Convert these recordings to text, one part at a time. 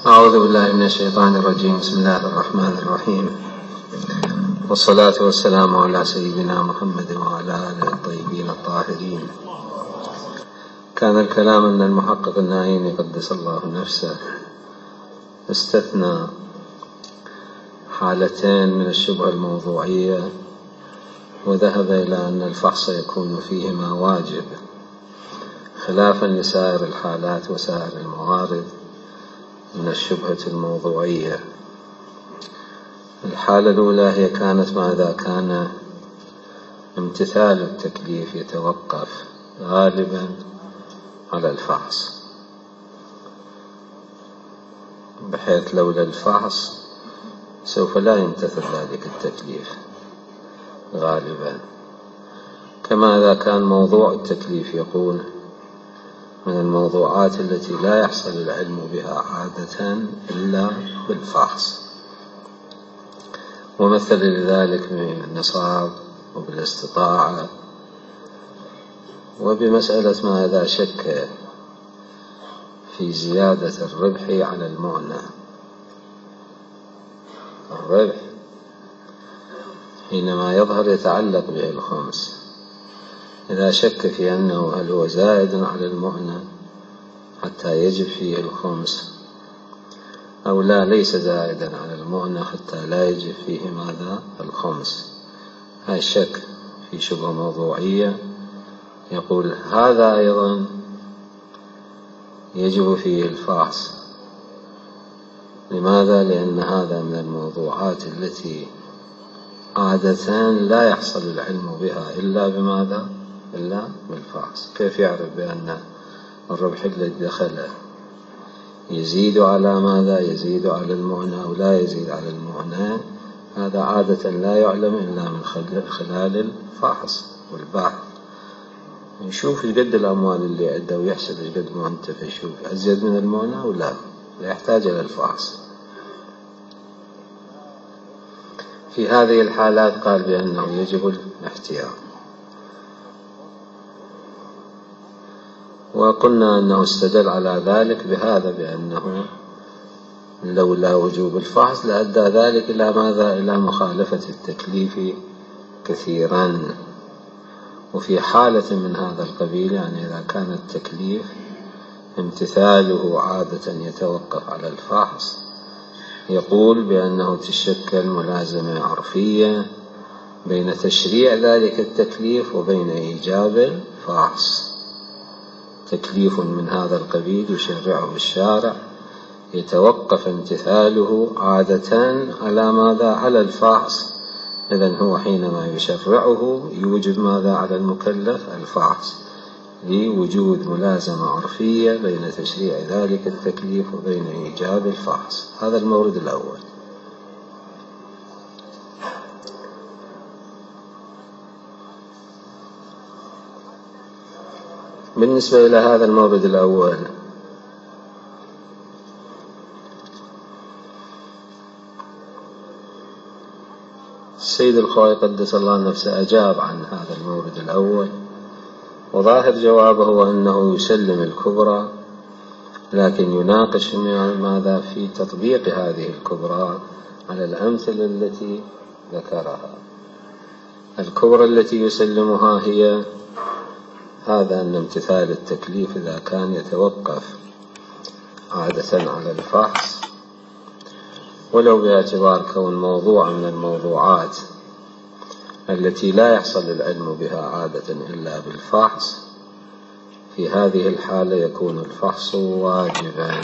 أعوذ بالله من الشيطان الرجيم. بسم الله الرحمن الرحيم، والصلاة والسلام على سيدنا محمد وعلى آله الطيبين الطاهرين. كان الكلام أن المحقق النعيمي قدس الله نفسه استثنى حالتين من الشبهة الموضوعية، وذهب إلى أن الفحص يكون فيهما واجب، خلافا لسائر الحالات وسائر الموارد من الشبهة الموضوعية. الحالة الأولى هي كانت ماذا كان امتثال التكليف يتوقف غالبا على الفحص، بحيث لولا الفحص سوف لا يمتثل ذلك التكليف غالبا، كما إذا كان موضوع التكليف يقول من الموضوعات التي لا يحصل العلم بها عادة إلا بالفحص، ومثل لذلك بالنصاب وبالاستطاعة وبمسألة ما إذا شك في زيادة الربح على المعنى. الربح حينما يظهر يتعلق به الخمس، إذا شك في أنه هل هو زائد على المعنى حتى يجب فيه الخمس أو لا ليس زائدا على المعنى حتى لا يجب فيه ماذا الخمس، هذا الشك في شبهة موضوعية، يقول هذا أيضا يجب فيه الفحص. لماذا؟ لأن هذا من الموضوعات التي عادة لا يحصل العلم بها إلا بماذا؟ إلا بالفحص. كيف يعرف بأن الربح الذي دخله يزيد على ماذا؟ يزيد على المعنى أو لا يزيد على المعنى؟ هذا عادة لا يعلم إلا من خلال الفحص والبحث. يشوف قد الأموال اللي عنده ويحسب قد ما انتفع، يشوف أزيد من المعنى أو لا يحتاج إلى الفحص. في هذه الحالات قال بأنه يجب الاحتياط، وقلنا أنه استدل على ذلك بهذا بأنه لولا وجوب الفحص لأدى ذلك إلى ماذا؟ إلى مخالفة التكليف كثيرا. وفي حالة من هذا القبيل، يعني إذا كان التكليف امتثاله عادة يتوقف على الفحص، يقول بأنه تشكل ملازمة عرفية بين تشريع ذلك التكليف وبين إيجاب الفحص. تكليف من هذا القبيل يشرعه الشارع يتوقف امتثاله عادة على ماذا؟ على الفحص. إذن هو حينما يشرعه يوجب ماذا على المكلف؟ الفحص، لوجود ملازمة عرفية بين تشريع ذلك التكليف وبين إيجاب الفحص. هذا المورد الأول. بالنسبة إلى هذا المورد الأول، السيد الخوئي قدس الله نفسه أجاب عن هذا المورد الأول، وظاهر جوابه أنه يسلم الكبرى، لكن يناقش ماذا في تطبيق هذه الكبرى على الأمثلة التي ذكرها. الكبرى التي يسلمها هي هذا أن امتثال التكليف إذا كان يتوقف عادة على الفحص، ولو باعتبار كون موضوع من الموضوعات التي لا يحصل العلم بها عادة إلا بالفحص، في هذه الحالة يكون الفحص واجبا.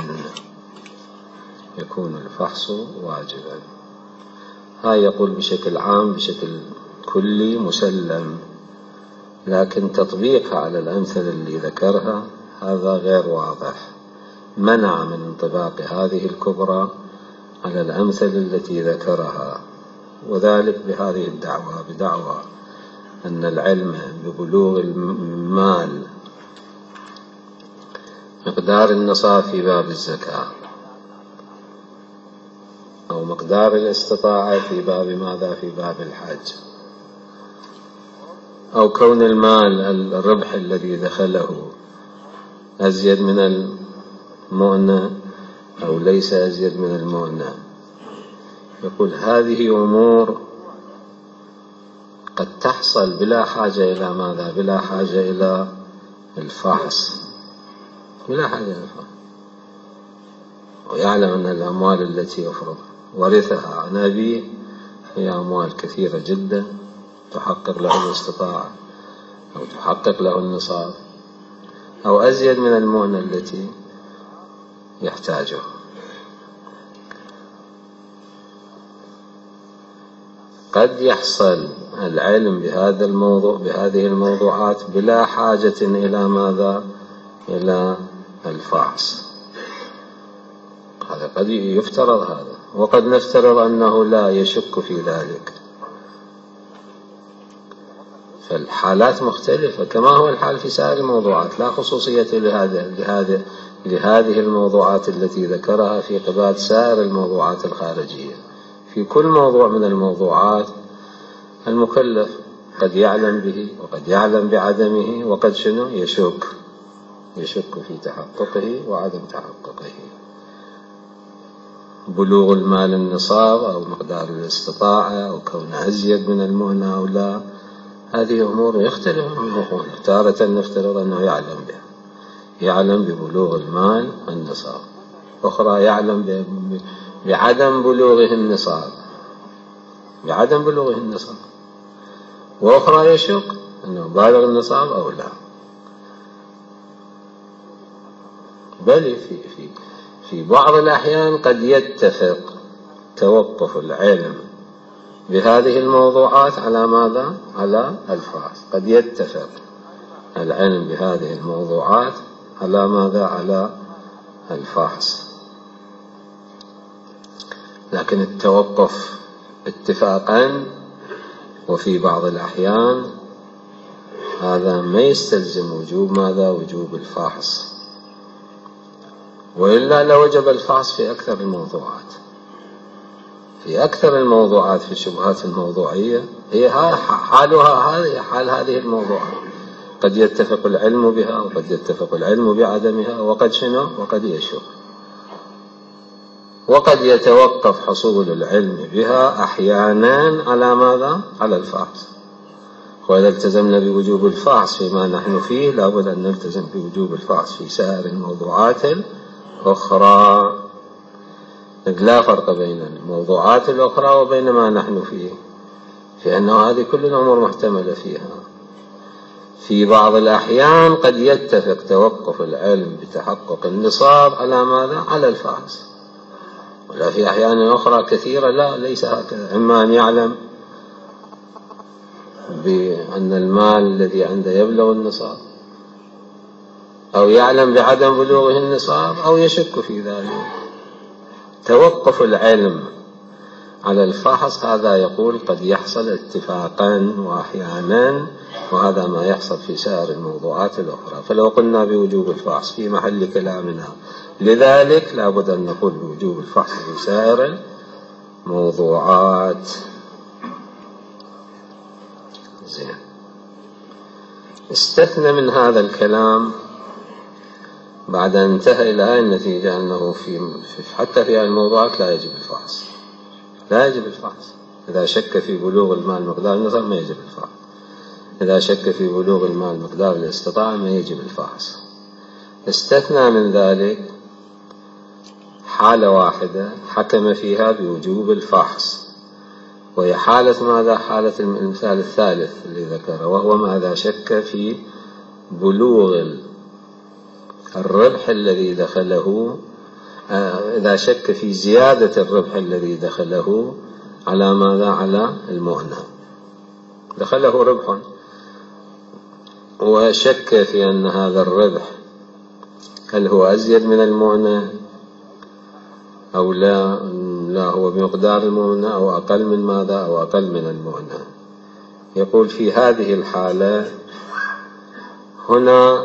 يكون الفحص واجبا. هاي يقول بشكل عام بشكل كلي مسلم، لكن تطبيقها على الأمثلة اللي ذكرها هذا غير واضح، منع من انطباق هذه الكبرى على الأمثلة التي ذكرها، وذلك بهذه الدعوة، بدعوى أن العلم ببلوغ المال مقدار النصاب في باب الزكاة، أو مقدار الاستطاعة في باب ماذا؟ في باب الحج، أو كون المال الربح الذي دخله أزيد من المؤنة أو ليس أزيد من المؤنة. يقول هذه أمور قد تحصل بلا حاجة إلى ماذا؟ بلا حاجة إلى الفحص، بلا حاجة إلى الفحص. ويعلم أن الأموال التي يفرض ورثها عن أبيه هي أموال كثيرة جدا تحقق له الاستطاعة أو تحقق له النصاب أو أزيد من المؤنة التي يحتاجه. قد يحصل العلم بهذا الموضوع بهذه الموضوعات بلا حاجة إلى ماذا؟ إلى الفحص. هذا قد يفترض هذا، وقد نفترض أنه لا يشك في ذلك. فالحالات مختلفة كما هو الحال في سائر الموضوعات، لا خصوصية لهذه الموضوعات التي ذكرها في قبال سائر الموضوعات الخارجية. في كل موضوع من الموضوعات المكلف قد يعلم به وقد يعلم بعدمه، وقد يشك في تحققه وعدم تحققه. بلوغ المال النصاب أو مقدار الاستطاعة أو كون أزيد من المؤنة أو لا، هذه أمور يختلف من الوقوع. تارة نفترض أنه يعلم ببلوغ المال النصاب، أخرى يعلم بعدم بلوغه النصاب، وأخرى يشك أنه بالغ النصاب أو لا. بل في بعض الأحيان قد يتفق توقف العلم بهذه الموضوعات على ماذا؟ على الفحص. قد يتفق العلم بهذه الموضوعات على ماذا؟ على الفحص. لكن التوقف اتفاقا وفي بعض الأحيان هذا ما يستلزم وجوب ماذا؟ وجوب الفحص، وإلا لوجب الفحص في أكثر الموضوعات. في أكثر الموضوعات في الشبهات الموضوعية هي حال هذه الموضوعات، قد يتفق العلم بها وقد يتفق العلم بعدمها، وقد يشك، وقد يتوقف حصول العلم بها أحيانا على ماذا؟ على الفحص. وإذا التزمنا بوجوب الفحص فيما نحن فيه لابد أن نلتزم بوجوب الفحص في سائر الموضوعات الأخرى. لا فرق بين الموضوعات الأخرى وبين ما نحن فيه، في أنه هذه كل الأمور محتملة فيها. في بعض الأحيان قد يتفق توقف العلم بتحقق النصاب على ماذا؟ على الفحص. ولا في أحيان أخرى كثيرة لا، ليس هكذا. إما أن يعلم بأن المال الذي عنده يبلغ النصاب، أو يعلم بعدم بلوغه النصاب، أو يشك في ذلك. توقف العلم على الفحص هذا يقول قد يحصل اتفاقا وأحيانا، وهذا ما يحصل في سائر الموضوعات الأخرى. فلو قلنا بوجوب الفحص في محل كلامنا لذلك لابد أن نقول بوجوب الفحص في سائر الموضوعات. زين. استثنى من هذا الكلام بعد أن انتهى إلى النتيجة أنه حتى في الموضوعات لا يجب الفحص. إذا شك في بلوغ المال مقدار النصاب ما يجب الفحص. إذا شك في بلوغ المال مقدار الاستطاعة ما يجب الفحص. استثنى من ذلك حالة واحدة حكم فيها بوجوب الفحص، وهي حالة ماذا؟ حالة المثال الثالث اللي ذكره، وهو ماذا؟ شك في بلوغ الربح الذي دخله، إذا شك في زيادة الربح الذي دخله على ماذا؟ على المؤنة. دخله ربح وشك في أن هذا الربح هل هو أزيد من المؤنة أو لا هو بمقدار المؤنة أو أقل من ماذا؟ أو أقل من المؤنة. يقول في هذه الحالة هنا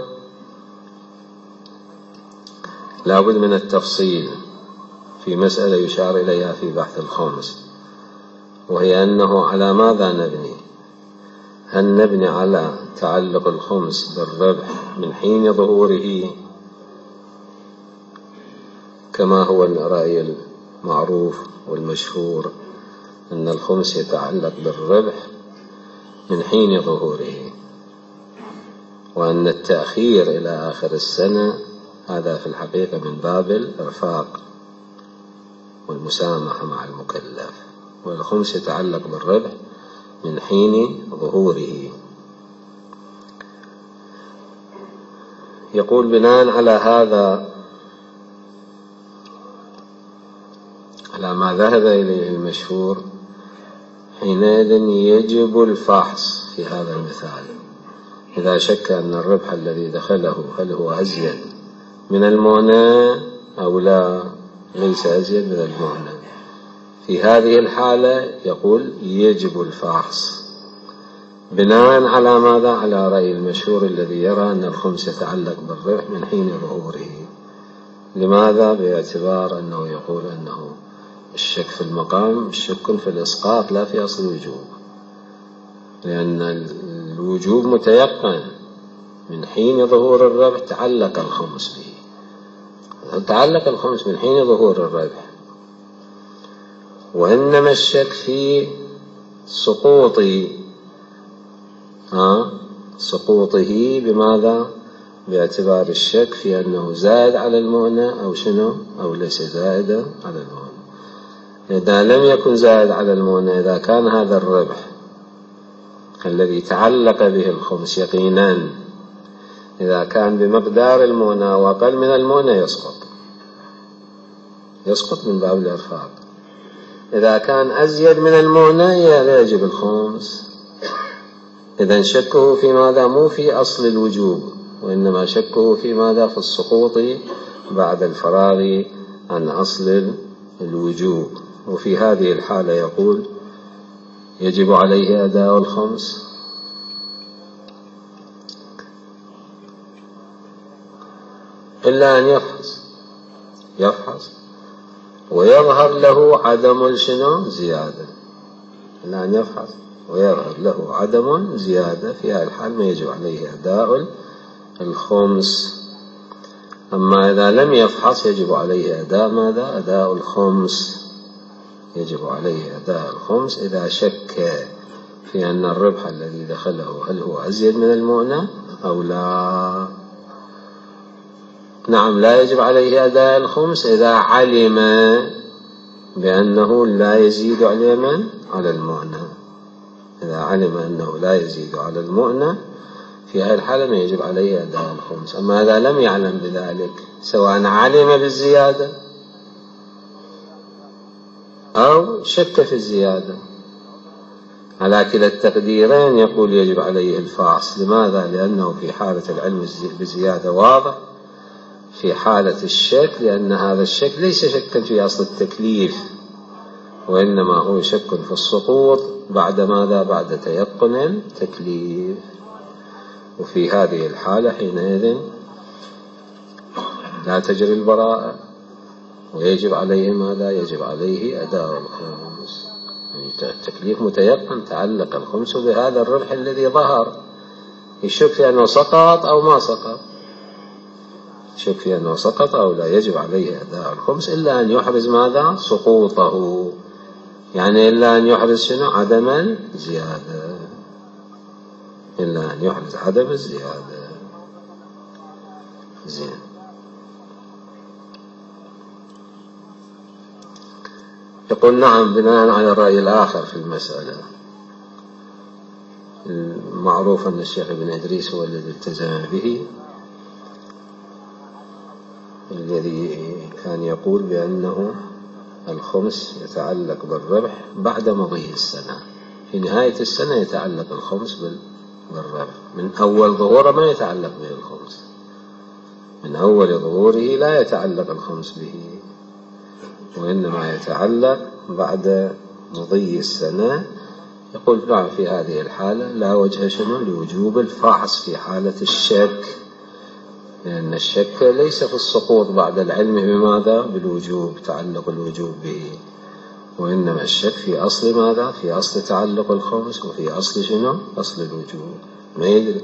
لابد من التفصيل في مسألة يشار إليها في بحث الخمس، وهي أنه على ماذا نبني؟ هل نبني على تعلق الخمس بالربح من حين ظهوره كما هو الرأي المعروف والمشهور أن الخمس يتعلق بالربح من حين ظهوره، وأن التأخير إلى آخر السنة هذا في الحقيقة من باب الإرفاق والمسامحة مع المكلف، والخمس يتعلق بالربح من حين ظهوره. يقول بناء على هذا، على ما ذهب إليه المشهور، حينئذ يجب الفحص في هذا المثال إذا شك أن الربح الذي دخله هل هو أزيد من المؤنة أو لا، ليس أزيد من المؤنة. في هذه الحالة يقول يجب الفحص بناء على ماذا؟ على رأي المشهور الذي يرى أن الخمس يتعلق بالربح من حين ظهوره. لماذا؟ باعتبار أنه يقول أنه الشك في المقام شك في الإسقاط لا في أصل الوجوب، لأن الوجوب متيقن من حين ظهور الربح تعلق الخمس به، تعلق الخمس من حين ظهور الربح، وإنما الشك في سقوطه بماذا؟ باعتبار الشك في أنه زائد على المؤنة أو شنو، أو ليس زائدا على المؤنة. إذا لم يكن زائد على المؤنة، إذا كان هذا الربح الذي تعلق به الخمس يقينا إذا كان بمقدار المؤنة وأقل من المؤنة يسقط من باب الإرفاق. إذا كان أزيد من المؤنة لا يجب الخمس. إذن شكه في ماذا؟ مو في أصل الوجوب، وإنما شكه في ماذا؟ في السقوط بعد الفراغ عن أصل الوجوب. وفي هذه الحالة يقول يجب عليه أداء الخمس إلا أن يفحص ويظهر له عدم زيادة، إلا أن يفحص ويظهر له عدم زيادة. في هذه الحال ما يجب عليه أداء الخمس. أما إذا لم يفحص يجب عليه أداء ماذا؟ أداء الخمس. يجب عليه أداء الخمس إذا شك في أن الربح الذي دخله هل هو أزيد من المؤنة أو لا. نعم، لا يجب عليه أداء الخمس إذا علم بأنه لا يزيد على المؤنة. إذا علم أنه لا يزيد على المؤنة في هذه الحالة ما يجب عليه أداء الخمس. أما إذا لم يعلم بذلك، سواء علم بالزيادة أو شك في الزيادة، على كلا التقديرين يقول يجب عليه الفحص. لماذا؟ لأنه في حالة العلم بزيادة واضح، في حالة الشك لأن هذا الشك ليس شكا في أصل التكليف، وإنما هو شك في السقوط بعد ماذا؟ بعد تيقن التكليف. وفي هذه الحالة حينئذ لا تجري البراءة، ويجب عليه ماذا؟ يجب عليه أداء الخمس. يعني التكليف متيقن، تعلق الخمس بهذا الربح الذي ظهر، يشك في أنه سقط أو ما سقط، يشك في أنه سقط أو لا، يجب عليه أداء الخمس إلا أن يحرز ماذا؟ سقوطه، يعني إلا أن يحرز شنو؟ عدم الزيادة، إلا أن يحرز عدم الزيادة. زين. يقول نعم، بناء على الرأي الآخر في المسألة، المعروف أن الشيخ ابن إدريس هو الذي التزم به، الذي كان يقول بأنه الخمس يتعلق بالربح بعد مضي السنة. في نهاية السنة يتعلق الخمس بالربح، من أول ظهوره ما يتعلق به الخمس، من أول ظهوره لا يتعلق الخمس به، وإنما يتعلق بعد مضي السنة. يقول نعم، في هذه الحالة لا وجه شنو لوجوب الفحص في حالة الشك، لأن الشك ليس في السقوط بعد العلم بماذا؟ بالوجوب، تعلق الوجوب به، وإنما الشك في أصل ماذا؟ في أصل تعلق الخمس، وفي أصل شنو؟ أصل الوجوب ما يدري،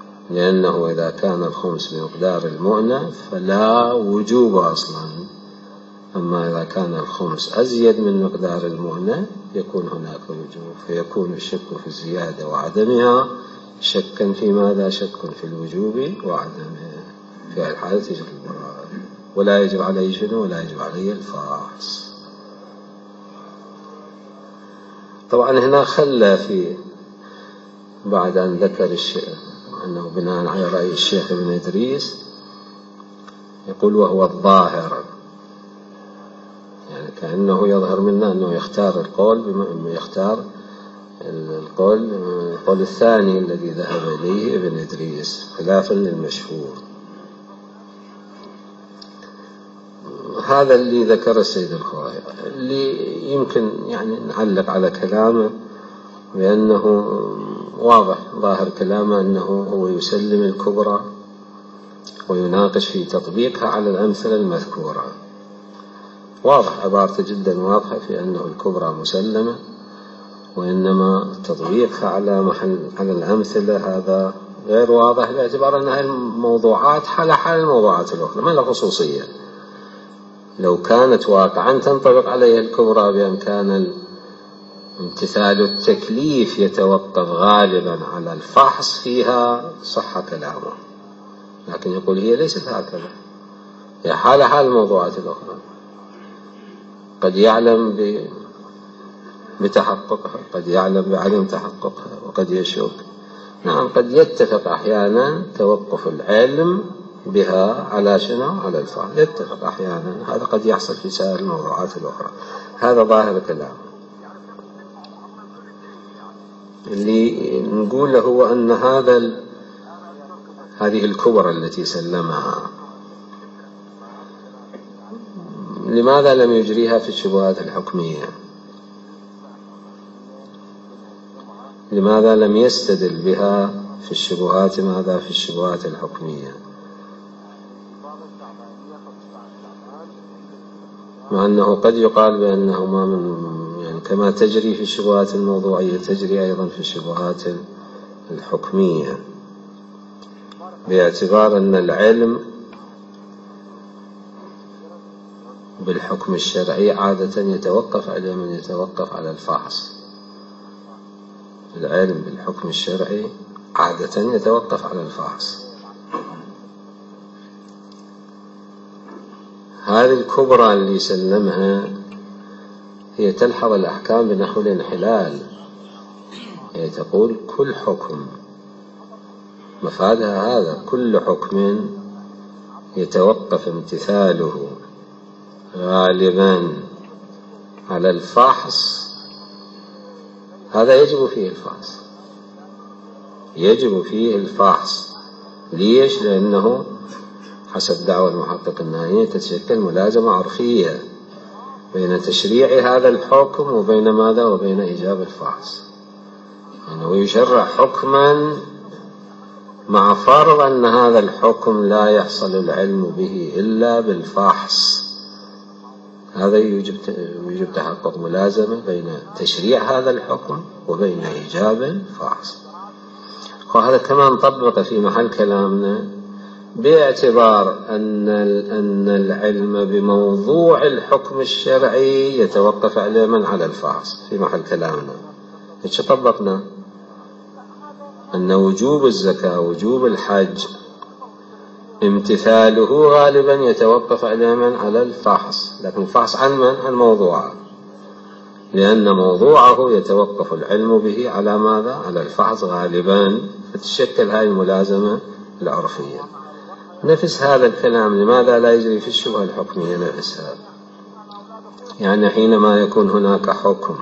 لأنه إذا كان الخمس بمقدار المؤنة فلا وجوب أصلا، أما إذا كان الخمس أزيد من مقدار المؤنة يكون هناك وجوب، فيكون الشك في الزيادة وعدمها شكا في ماذا؟ شك في الوجوب وعدمه. في هذه الحالة يجب البراءة، ولا يجب عليه شنو؟ ولا يجب عليه الفحص. طبعا هنا خلى في بعد أن ذكر الشيء أنه بناء على رأي الشيخ ابن إدريس يقول وهو الظاهر، يعني كأنه يظهر منا أنه يختار القول الثاني الذي ذهب إليه ابن إدريس خلافا للمشهور. هذا اللي ذكر السيد الخوئي، اللي يمكن يعني نعلق على كلامه بأنه واضح ظاهر كلامه أنه هو يسلم الكبرى ويناقش في تطبيقها على الأمثلة المذكورة. واضح، عبارته جدا واضحة في أنه الكبرى مسلمة، وإنما تطبيقها على الأمثلة هذا غير واضح، باعتبار أن هذه الموضوعات حال الموضوعات الأخرى، ما لها خصوصية. لو كانت واقعا تنطبق عليها الكبرى بأمكان امتثال التكليف يتوقف غالبا على الفحص فيها صح كلامه، لكن يقول هي ليست هكذا، هي حال الموضوعات الأخرى. قد يعلم بتحققها، قد يعلم بعدم تحققها، وقد يشك. نعم، قد يتفق أحيانا توقف العلم بها على شنو؟ على الفحص، يتفق أحيانا، هذا قد يحصل في سائر الموضوعات الأخرى. هذا ظاهر كلام. اللي نقوله هو أن هذه الكبرى التي سلمها لماذا لم يجريها في الشبهات الحكمية؟ لماذا لم يستدل بها في الشبهات في الشبهات الحكمية؟ مع أنه قد يقال بأنه ما من يعني كما تجري في الشبهات الموضوعية تجري أيضا في الشبهات الحكمية، باعتبار أن العلم بالحكم الشرعي عادة يتوقف على من يتوقف على الفحص. العلم بالحكم الشرعي عادة يتوقف على الفحص. هذه الكبرى اللي سلمها هي تلحظ الأحكام بنحو الانحلال، هي تقول كل حكم، مفادها هذا، كل حكم يتوقف امتثاله غالبا على الفحص هذا يجب فيه الفحص، يجب فيه الفحص. ليش؟ لأنه حسب دعوى المحقق النهائي تتشكل ملازمة عرفية بين تشريع هذا الحكم وبين ماذا؟ وبين إيجاب الفحص. أنه يشرع حكما مع فرض أن هذا الحكم لا يحصل العلم به إلا بالفحص، هذا يوجب تحقق ملازمة بين تشريع هذا الحكم وبين إيجاب الفحص. وهذا كمان نطبق في محل كلامنا باعتبار أن العلم بموضوع الحكم الشرعي يتوقف عليه على الفحص. في محل كلامنا إيش طبقنا؟ أن وجوب الزكاة وجوب الحج امتثاله غالبا يتوقف عليه على الفحص، لكن الفحص عن من؟ عن موضوعه، لأن موضوعه يتوقف العلم به على ماذا؟ على الفحص غالبا، فتشكل هذه الملازمة العرفية. نفس هذا الكلام لماذا لا يجري في الشبهة الحكمية؟ نفس هذا، يعني حينما يكون هناك حكم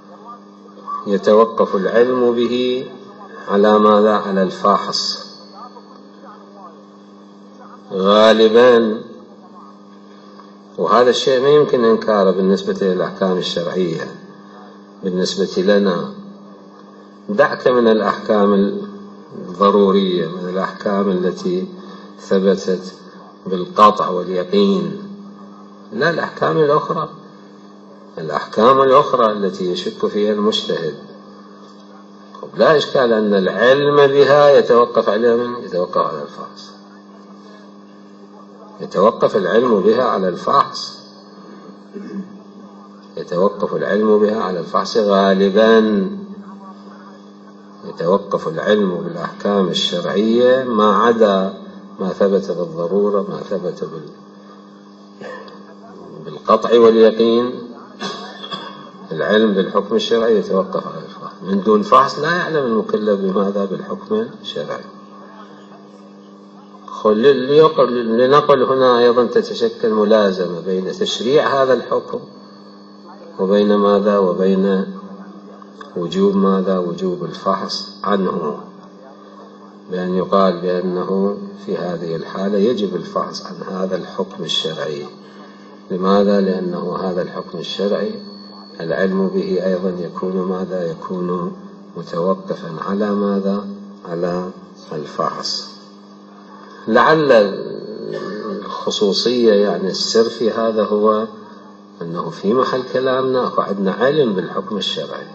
يتوقف العلم به على ماذا؟ على الفحص غالبا، وهذا الشيء ما يمكن إنكاره بالنسبة للأحكام الشرعية. بالنسبة لنا دعك من الأحكام الضرورية، من الأحكام التي ثبتت بالقطع واليقين، لا، الأحكام الأخرى التي يشك فيها المجتهد لا إشكال أن العلم بها يتوقف على من؟ يتوقف على الفحص، يتوقف العلم بها على الفحص. يتوقف العلم بها على الفحص غالبا، يتوقف العلم بالأحكام الشرعية ما عدا ما ثبت بالضرورة، ما ثبت بالقطع واليقين. العلم بالحكم الشرعي يتوقف على الفحص، من دون فحص لا يعلم المكلف بماذا؟ بالحكم الشرعي. لنقل هنا أيضا تتشكل ملازمة بين تشريع هذا الحكم وبين ماذا؟ وبين وجوب ماذا؟ وجوب الفحص عنه، بأن يقال بأنه في هذه الحالة يجب الفحص عن هذا الحكم الشرعي. لماذا؟ لأنه هذا الحكم الشرعي العلم به أيضا يكون ماذا؟ يكون متوقفا على ماذا؟ على الفحص. لعل الخصوصية يعني السر في هذا هو أنه في محل كلامنا عندنا علم بالحكم الشرعي،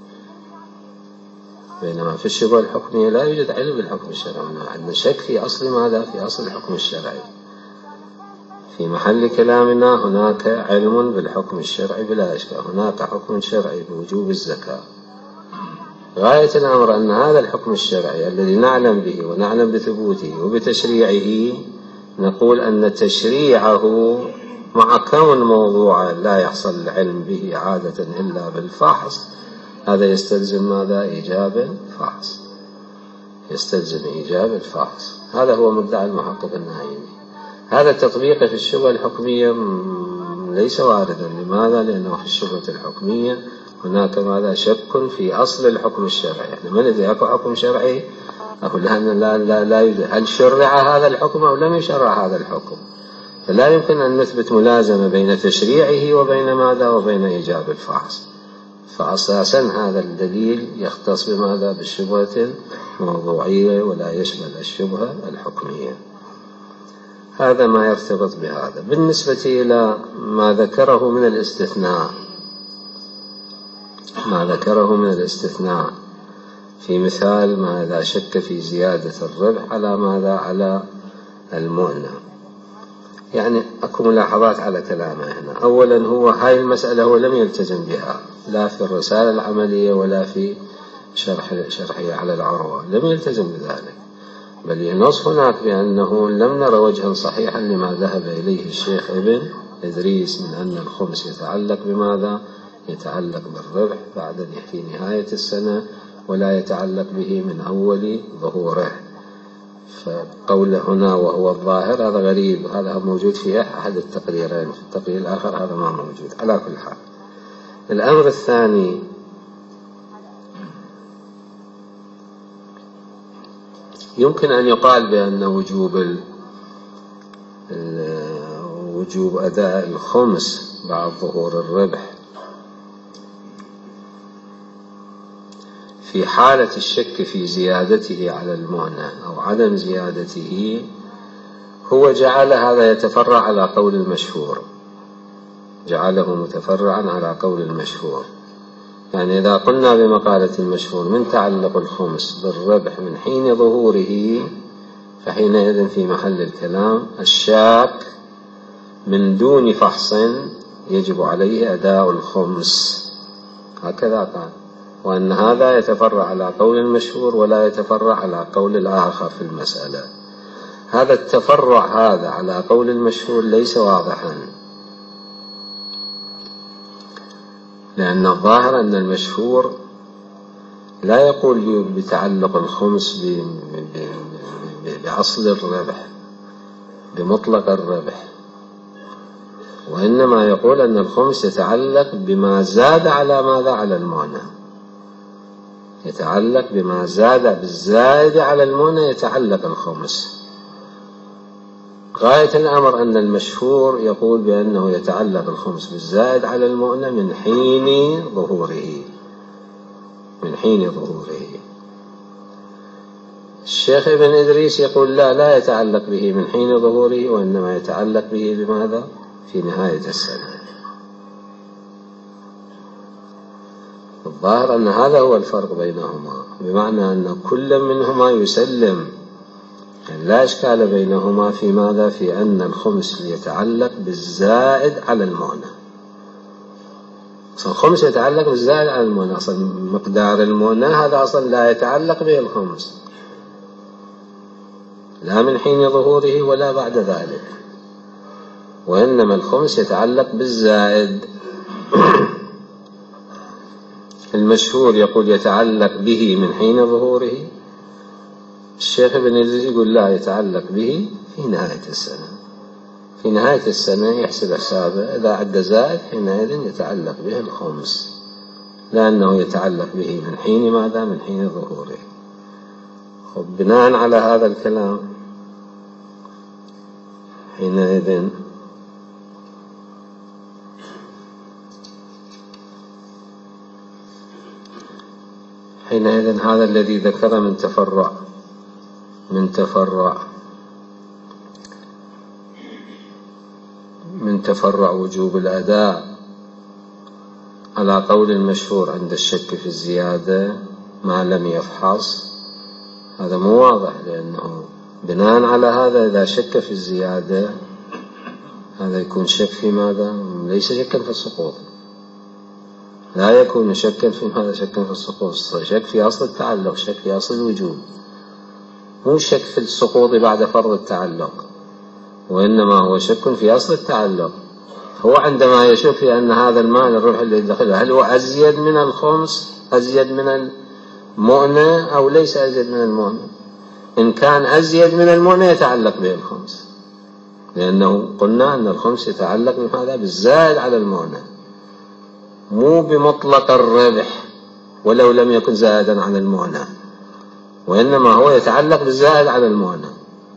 بينما في الشبهة الحكمية لا يوجد علم بالحكم الشرعي، عندنا شك في أصل ماذا؟ في أصل الحكم الشرعي. في محل كلامنا هناك علم بالحكم الشرعي بلا إشكال، هناك حكم شرعي بوجوب الزكاة. غاية الأمر أن هذا الحكم الشرعي الذي نعلم به ونعلم بثبوته وبتشريعه، نقول أن تشريعه مع كون موضوعا لا يحصل العلم به عادة إلا بالفحص، هذا يستلزم ماذا؟ إيجاب الفحص، يستلزم إيجاب الفحص. هذا هو مدعى المحقق النعيمي. هذا التطبيق في الشبهة الحكمية ليس واردا. لماذا؟ لأنه في الشبهة الحكمية هناك ماذا؟ شك في أصل الحكم الشرعي. يعني ما ندري أكو حكم شرعي أقول لا يوجد، هل شرع هذا الحكم أو لم يشرع هذا الحكم؟ فلا يمكن أن نثبت ملازمة بين تشريعه وبين ماذا؟ وبين إيجاب الفحص. فأساسا هذا الدليل يختص بماذا؟ بالشبهة الموضوعية ولا يشمل الشبهة الحكمية. هذا ما يرتبط بهذا. بالنسبة إلى ما ذكره من الاستثناء، ما ذكره من الاستثناء في مثال ما إذا شك في زيادة الربح على ماذا؟ على المؤنة. يعني أكو ملاحظات على كلامه هنا. أولا هو هاي المسألة هو لم يلتزم بها لا في الرسالة العملية ولا في شرحه على العروة، لم يلتزم بذلك، بل ينص هناك بأنه لم نرى وجها صحيحا لما ذهب إليه الشيخ ابن إدريس من أن الخمس يتعلق بماذا؟ يتعلق بالربح بعد في نهاية السنة ولا يتعلق به من أول ظهوره. فقوله هنا وهو الظاهر هذا غريب، هذا موجود في أحد التقريرين، في التقرير الآخر هذا ما موجود. على كل حال، الأمر الثاني يمكن أن يقال بأن وجوب أداء الخمس بعد ظهور الربح في حالة الشك في زيادته على المؤنة أو عدم زيادته هو جعل هذا يتفرع على قول المشهور، جعله متفرعا على قول المشهور. يعني إذا قلنا بمقالة المشهور من تعلق الخمس بالربح من حين ظهوره، فحينئذ في محل الكلام الشاك من دون فحص يجب عليه أداء الخمس، هكذا قال، وأن هذا يتفرع على قول المشهور ولا يتفرع على قول الآخر في المسألة. هذا التفرع هذا على قول المشهور ليس واضحا، لأن الظاهر أن المشهور لا يقول بتعلق الخمس بأصل الربح بمطلق الربح، وإنما يقول أن الخمس يتعلق بما زاد على ماذا؟ على المؤنة، يتعلق بما زاد، بالزائد على المؤنة يتعلق الخمس. غاية الأمر أن المشهور يقول بأنه يتعلق الخمس بالزائد على المؤنة من حين ظهوره، من حين ظهوره. الشيخ ابن إدريس يقول لا يتعلق به من حين ظهوره، وإنما يتعلق به بماذا؟ في نهاية السنة. الظاهر أن هذا هو الفرق بينهما، بمعنى أن كل منهما يسلم، يعني لا إشكال بينهما في ماذا؟ في أن الخمس يتعلق بالزائد على المؤنة، أصلا الخمس يتعلق بالزائد على المؤنة، أصلا مقدار المؤنة هذا أصلا لا يتعلق به الخمس، لا من حين ظهوره ولا بعد ذلك، وإنما الخمس يتعلق بالزائد. المشهور يقول يتعلق به من حين ظهوره، الشيخ ابن الجزري يقول لا، يتعلق به في نهاية السنة. في نهاية السنة يحسب حسابه، إذا عد زائد حينئذ يتعلق به الخمس، لأنه يتعلق به من حين ماذا؟ من حين ظهوره. بناء على هذا الكلام حينئذ هذا الذي ذكر من تفرع وجوب الأداء على قول المشهور عند الشك في الزيادة ما لم يفحص، هذا مو واضح، لأنه بناء على هذا إذا شك في الزيادة هذا يكون شك في ماذا؟ ليس شكا في السقوط، لا يكون شكا في ماذا؟ شكا في السقوط، شك في أصل التعلق، شك في أصل الوجوب، مو شك في السقوط بعد فرض التعلق، وإنما هو شك في أصل التعلق. هو عندما يشك في أن هذا المال الربح الذي دخله هل هو أزيد من الخمس، أزيد من المؤنة، أو ليس أزيد من المؤنة؟ إن كان أزيد من المؤنة يتعلق به الخمس، لأنه قلنا أن الخمس يتعلق بهذا بالزائد على المؤنة، مو بمطلق الربح ولو لم يكن زائدا على المؤنة، وإنما هو يتعلق بالزائد على المؤنة.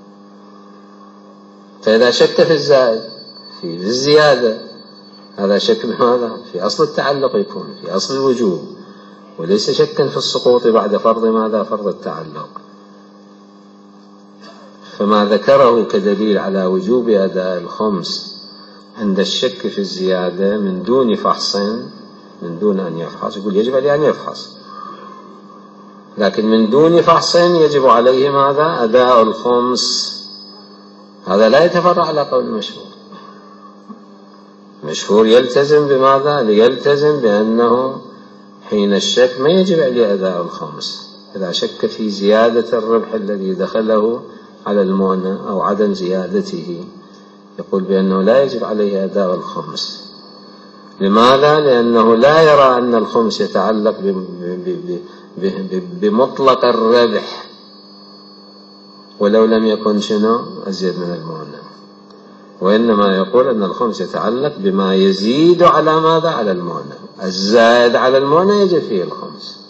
فإذا شك في الزائد في الزيادة هذا شك بماذا؟ في أصل التعلق، يكون في أصل الوجوب، وليس شكا في السقوط بعد فرض ماذا؟ فرض التعلق. فما ذكره كدليل على وجوب أداء الخمس عند الشك في الزيادة من دون فحص، من دون أن يفحص، يقول يجب عليه أن يفحص، لكن من دون فحص يجب عليه ماذا؟ أداء الخمس. هذا لا يتفرع على قول المشهور. المشهور يلتزم بماذا؟ ليلتزم بأنه حين الشك ما يجب عليه أداء الخمس. إذا شك في زيادة الربح الذي دخله على المؤنة أو عدم زيادته يقول بأنه لا يجب عليه أداء الخمس. لماذا؟ لأنه لا يرى أن الخمس يتعلق بمطلق الربح ولو لم يكن شنو؟ أزيد من المؤنة، وإنما يقول أن الخمس يتعلق بما يزيد على ماذا؟ على المؤنة. الزائد على المؤنة يجب فيه الخمس.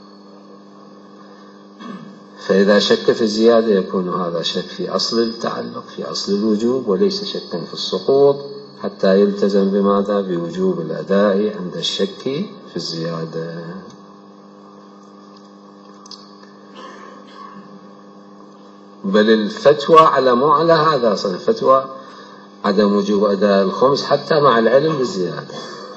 فإذا شك في الزيادة يكون هذا شك في أصل التعلق، في أصل الوجوب، وليس شكا في السقوط، حتى يلتزم بماذا؟ بوجوب الأداء عند الشك في الزيادة. بل الفتوى على مو على هذا، أصلا الفتوى عدم وجوب أداء الخمس حتى مع العلم بالزيادة،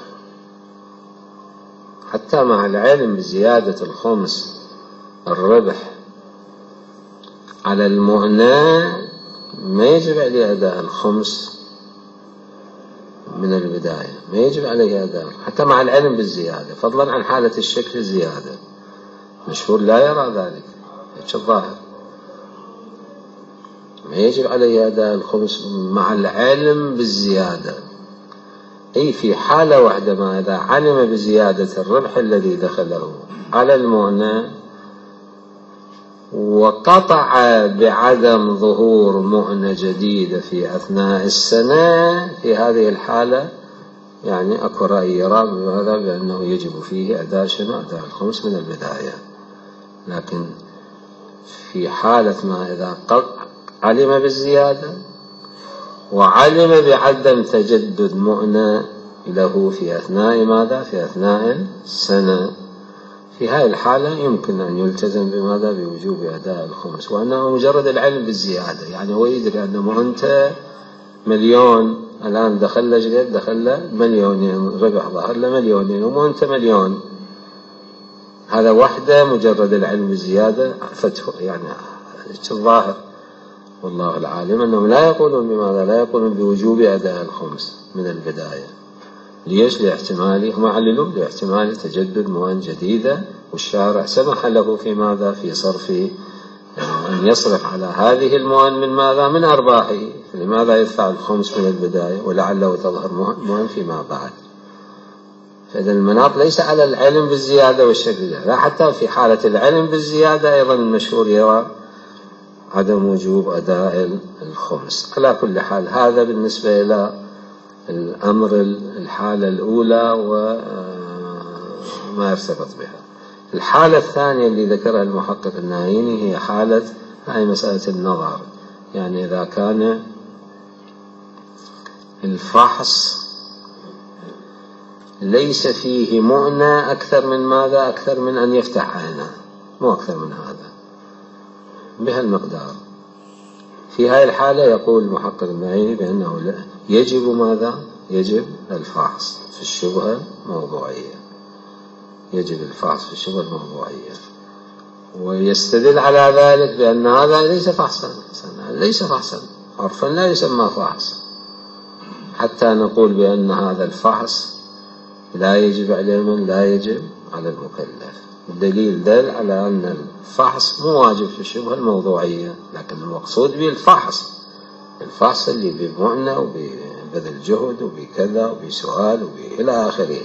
حتى مع العلم بزيادة الخمس الربح على المؤنة ما يجب عليه أداء الخمس من البداية، ما يجب عليه أداء حتى مع العلم بالزيادة، فضلا عن حالة الشك في الزيادة. مشهور لا يرى ذلك، هيك الظاهر، ما يجب عليه أداء الخمس مع العلم بالزيادة. أي في حالة واحدة، ما إذا علم بزيادة الربح الذي دخله على المؤنة وقطع بعدم ظهور مؤنة جديدة في أثناء السنة، في هذه الحالة يعني أكو رأي يرى بهذا بأنه يجب فيه أداء شنو؟ أداء الخمس من البداية. لكن في حالة ما إذا علم بالزيادة وعلم بعدم تجدد مؤنة له في أثناء ماذا؟ في أثناء السنة، في هذه الحالة يمكن أن يلتزم بماذا؟ بوجوب أداء الخمس، وأنه مجرد العلم بالزيادة، يعني هو يدري أنه مؤنته مليون الآن دخل مليونين، ربح ظهر له مليونين ومؤنته مليون، هذا وحده مجرد العلم بالزيادة فتح يعني الظاهر. والله العالم أنهم لا يقولون بماذا؟ لا يقولون بوجوب أداء الخمس من البداية، ليش؟ لاحتمال هم عللوا لاحتمال تجدد موان جديدة، والشارع سمح له في ماذا؟ في صرف أن يصرف على هذه الموان من ماذا؟ من أرباحه. فلماذا يدفع الخمس من البداية ولعله تظهر موان فيما بعد؟ فإذا المناط ليس على العلم بالزيادة والشكل، لا، حتى في حالة العلم بالزيادة أيضا المشهور يرى عدم وجوب أداء الخمس. على كل حال هذا بالنسبة إلى الأمر الحالة الأولى وما يرتبط بها. الحالة الثانية اللي ذكرها المحقق النايني هي حالة هاي مسألة النظر، يعني إذا كان الفحص ليس فيه مؤنة أكثر من ماذا؟ أكثر من أن يفتح عينه، مو أكثر من هذا بهالمقدار. في هاي الحالة يقول المحقق النايني بأنه يجب ماذا؟ يجب الفحص في الشبهة الموضوعية، يجب الفحص في الشبهة الموضوعية، ويستدل على ذلك بأن هذا ليس فحصا، ليس فحصا عرفا، لا يسمى فحص، حتى نقول بأن هذا الفحص لا يجب على من؟ لا يجب على المكلف. الدليل دل على أن الفحص مو واجب في الشبهة الموضوعية، لكن المقصود به الفحص اللي بمؤنة وبذل جهد وبكذا وبسؤال وإلى آخره.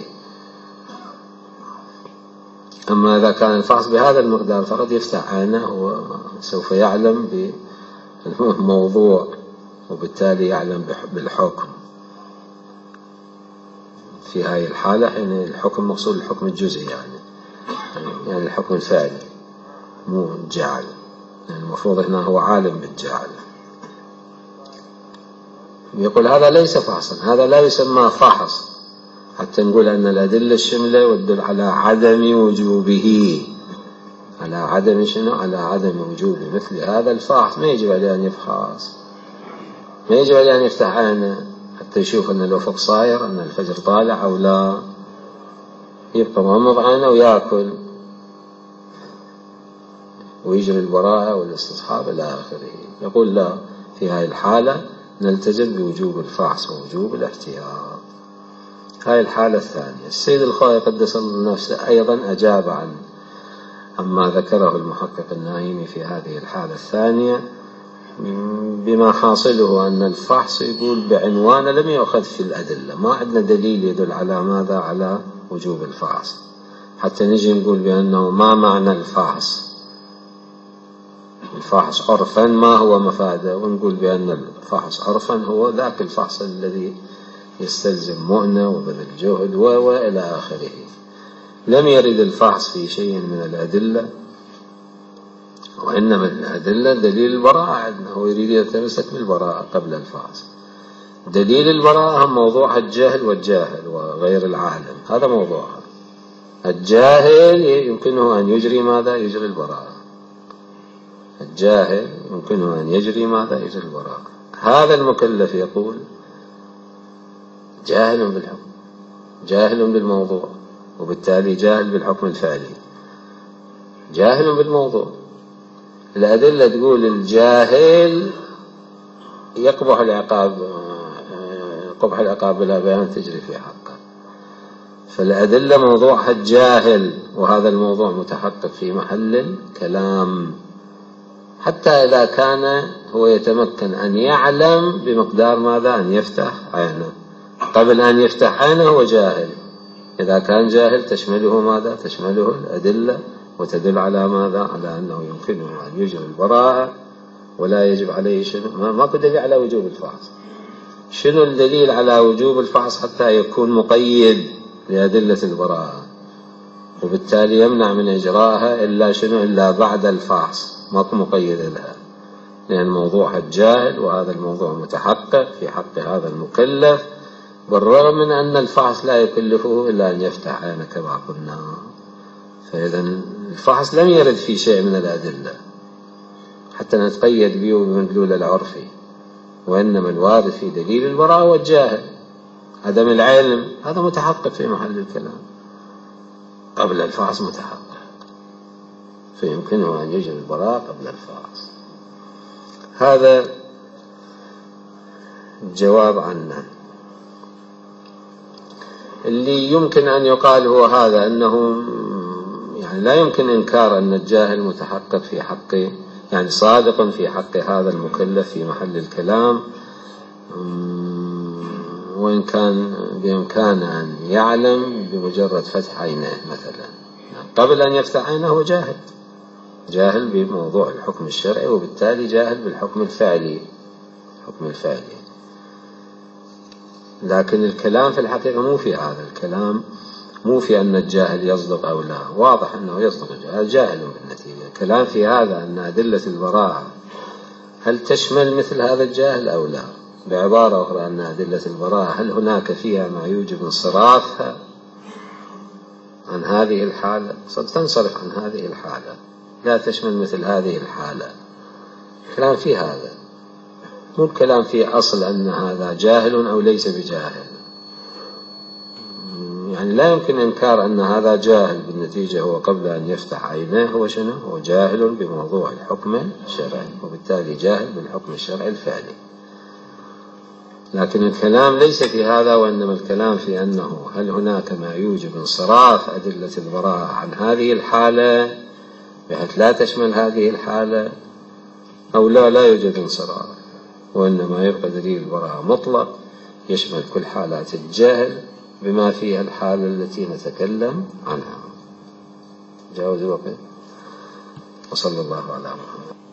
أما إذا كان الفحص بهذا المقدار فقط يفتح عينه وسوف يعلم بالموضوع وبالتالي يعلم بالحكم. في هذه الحالة حين الحكم مقصود الحكم الجزئي، يعني الحكم الفعلي مو الجعل، يعني المفروض هنا هو عالم بالجعل. يقول هذا ليس فحصا، هذا لا يسمى فحص، حتى نقول أن الأدلة الشملة والدل على عدم وجوبه، على عدم شنو؟ على عدم وجوب مثل هذا الفحص. ما يجب عليه أن يفحص، ما يجب عليه أن يفتح عينه حتى يشوف أن الأفق صاير، أن الفجر طالع أو لا، يبقى مغمض عينه ويأكل ويجري البراءة والاستصحاب إلى آخره. يقول لا، في هذه الحالة نلتزم بوجوب الفحص ووجوب الاحتياط. هاي الحالة الثانية. السيد الخوئي قدس الله نفسه أيضا أجاب عما ذكره المحقق النايمي في هذه الحالة الثانية، بما حاصله أن الفحص يقول بعنوان لم يؤخذ في الأدلة، ما عندنا دليل يدل على ماذا؟ على وجوب الفحص، حتى نجي نقول بأنه ما معنى الفحص عرفا ما هو مفاده، ونقول بأن الفحص عرفا هو ذاك الفحص الذي يستلزم مؤنة وبذل جهد وإلى آخره. لم يرد الفحص في شيء من الأدلة، وإنما الأدلة دليل البراءة عندنا، هو يريد يتمسك بالبراءة قبل الفحص. دليل البراءة هم موضوع الجهل والجاهل وغير العالم، هذا موضوعها. الجاهل يمكنه أن يجري ماذا؟ يجري البراءة. الجاهل يمكنه أن يجري ماذا؟ يجري البراءة. هذا المكلف يقول جاهل بالحكم، جاهل بالموضوع، وبالتالي جاهل بالحكم الفعلي، جاهل بالموضوع. الأدلة تقول الجاهل يقبح العقاب، قبح العقاب بلا بيان تجري في حقه. فالأدلة موضوعها الجاهل، وهذا الموضوع متحقق في محل الكلام، حتى إذا كان هو يتمكن أن يعلم بمقدار ماذا؟ أن يفتح عينه. قبل أن يفتح عينه هو جاهل. إذا كان جاهل تشمله ماذا؟ تشمله الأدلة، وتدل على ماذا؟ على أنه يمكنه أن يجري البراءة ولا يجب عليه شنو؟ ماكو دليل على وجوب الفحص. شنو الدليل على وجوب الفحص؟ حتى يكون مقيد لأدلة البراءة، وبالتالي يمنع من إجراءها إلا شنو؟ إلا بعد الفحص، ماكو مقيد لها، لأن موضوع الجاهل، وهذا الموضوع متحقق في حق هذا المكلف، بالرغم من أن الفحص لا يكلفه إلا أن يفتح عينه كما قلنا. فإذا الفحص لم يرد في شيء من الأدلة حتى نتقيد به بمدلول العرفي، وإنما الوارد في دليل البراءة والجاهل. عدم العلم هذا متحقق في محل الكلام، قبل الفحص متحقق، فيمكنه أن يجري البراءة قبل الفحص. هذا الجواب عنه. اللي يمكن أن يقال هو هذا، أنه يعني لا يمكن إنكار أن الجاهل متحقق في حقه، يعني صادق في حق هذا المكلف في محل الكلام، وإن كان بإمكانه أن يعلم بمجرد فتح عينه مثلا. قبل أن يفتح عينه هو جاهل بموضوع الحكم الشرعي، وبالتالي جاهل بالحكم الفعلي، الحكم الفعلي. لكن الكلام في الحقيقة مو في هذا، الكلام مو في أن الجاهل يصدق أو لا، واضح أنه يصدق الجاهل، جاهل بالنتيجة. الكلام في هذا أن أدلة البراءة هل تشمل مثل هذا الجاهل أو لا. بعبارة أخرى، أن أدلة البراءة هل هناك فيها ما يوجب انصرافها عن هذه الحالة، تنصرف عن هذه الحالة، لا تشمل مثل هذه الحالة. الكلام في هذا، مو الكلام في أصل أن هذا جاهل أو ليس بجاهل. يعني لا يمكن إنكار أن هذا جاهل بالنتيجة، هو قبل أن يفتح عينيه هو شنو؟ هو جاهل بموضوع الحكم الشرعي، وبالتالي جاهل بالحكم الشرعي الفعلي. لكن الكلام ليس في هذا، وإنما الكلام في أنه هل هناك ما يوجب انصراف أدلة البراءة عن هذه الحالة بحيث لا تشمل هذه الحالة، أو لا يوجد انصراف، وإنما يبقى دليل البراءة مطلق يشمل كل حالات الجهل بما فيها الحالة التي نتكلم عنها. جاوز الوقت، وصلى الله على محمد.